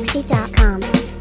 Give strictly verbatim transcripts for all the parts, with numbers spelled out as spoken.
sixty dot com.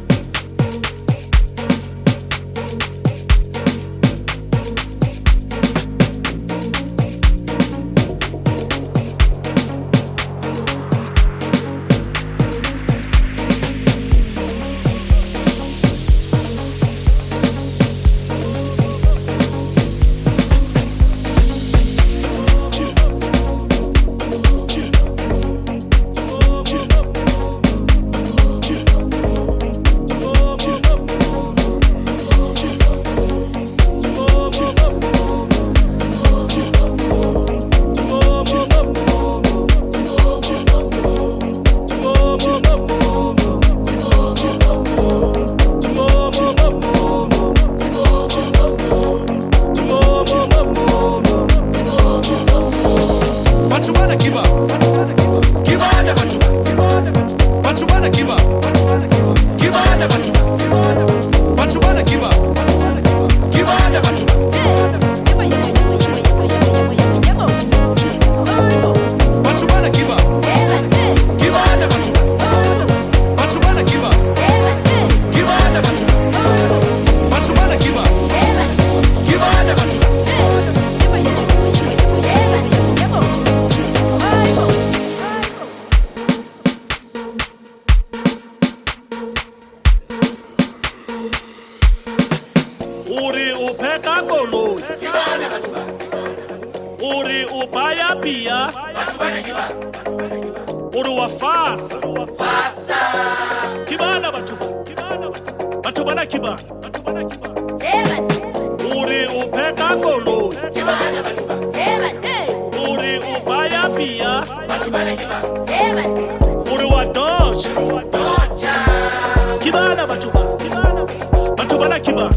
Uri upheka koloi Uri ubaya pia Uri wafasa Kibana batu Batu bana kibana Uri upheka koloi Uri ubaya pia Uri wadocha Kibana batu Batu bana kibana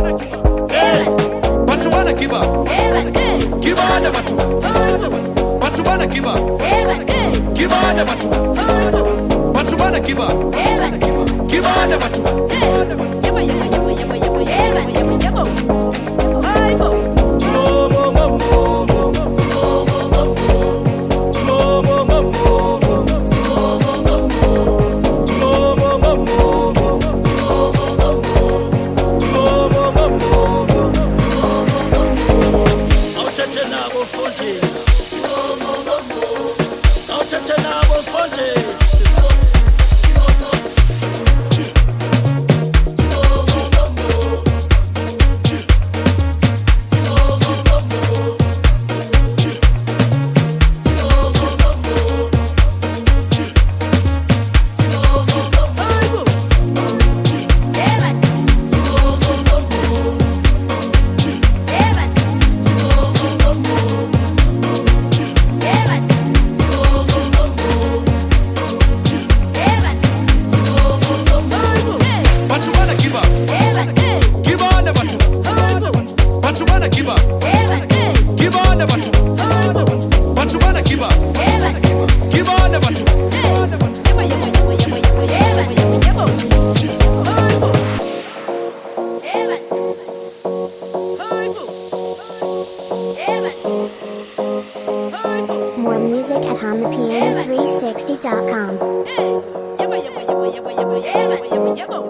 Batu bana kiba Kibana batu Batu bana kiba Kibana batu Batu bana kiba Kibana batu Yebo yebo yebo yebo yebo yebo yebo yebo Aibo Mo mo mo mo More music at hama piano three sixty dot com. Hey, yabba yabba yabba yabba yabba yabba yabba yabba.